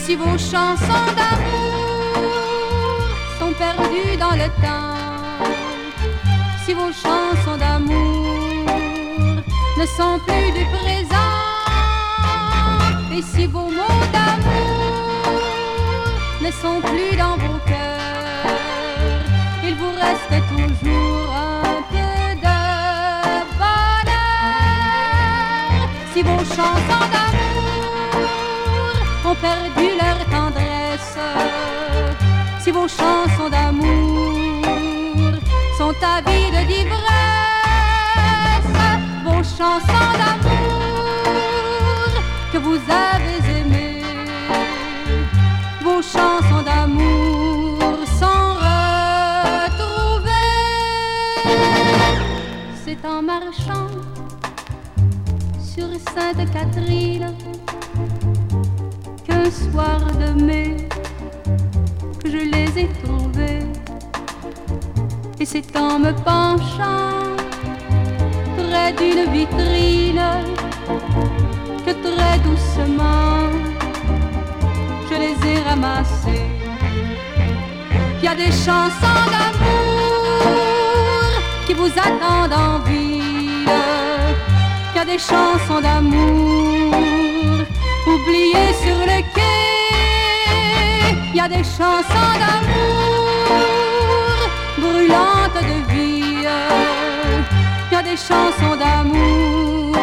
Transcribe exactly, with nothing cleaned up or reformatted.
si vos chansons d'amour sont perdues dans le temps, si vos chansons d'amour ne sont plus du présent, et si vos mots d'amour ne sont plus dans vos cœurs, il vous reste toujours un peu de bonheur. Si vos chansons d'amour ont perdu leur tendresse, si vos chansons d'amour sont avides d'ivresse, vos chansons d'amour que vous avez aimées, vos chansons d'amour sont retrouvées. C'est en marchant sur Sainte-Catherine qu'un soir de mai que je les ai trouvées, et c'est en me penchant près d'une vitrine que très doucement je les ai ramassées. Il y a des chansons d'amour qui vous attendent en ville, il y a des chansons d'amour oubliées sur le quai, il y a des chansons d'amour brûlantes de vie, il y a des chansons d'amour